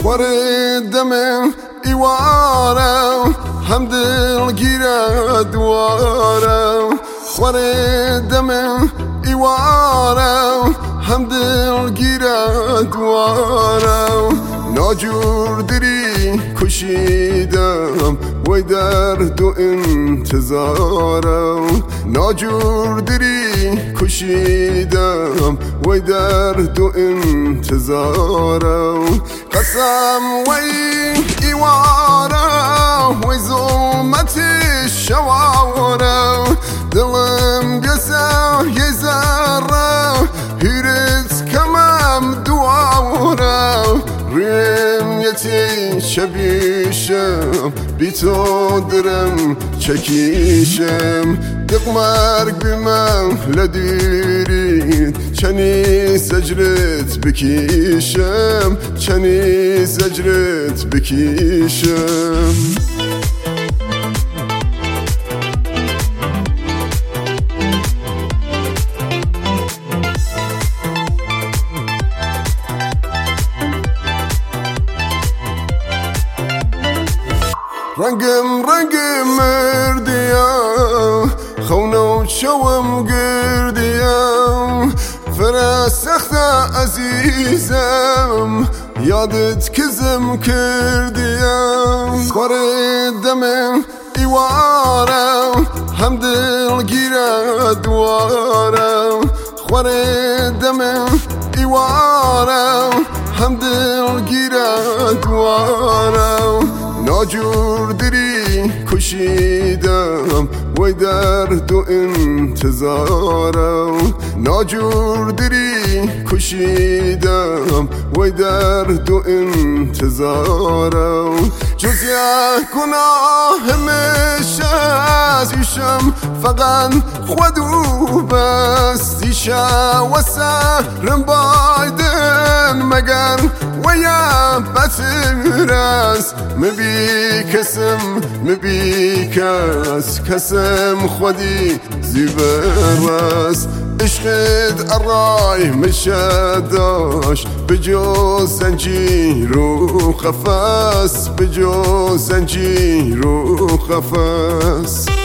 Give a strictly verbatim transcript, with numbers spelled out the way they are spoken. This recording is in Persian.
دم ایواره هم دلگیره دواره خور دم ایواره هم دلگیره دواره ناجور دری کشیدم وی درد و انتظارم ناجور دری کشیدم وی درد و انتظارم قسم وی ایوارم وی ظلمت شوارم دلم گسه یه ذره هیرت کمم دوارم ریم یتی شبیشم بی تو درم چکیشم دق مرگ بیمم لدیرید چنی زجرت بکیشم چنی زجرت بکیشم رنگم رنگم مردیم خونو شوم گردیم فرسخت عزیزم یادت کزم کردیم خور دم ایوارم هم دلگیره دوارم خور دم ایوارم هم دلگیره دوارم ناجور دری کشیدم وی درد و انتظارم ناجور دری کشیدم وی درد و انتظارم جز یک گناه همیشه ازیشم فقط خودو بستیشه و سرم بایدن مگر ویا بترس مبی کسم مبی کس کسم خودی زیبرس عشقت ارای مشداش بجو زنجیر و خفاس بجو زنجیر و خفاس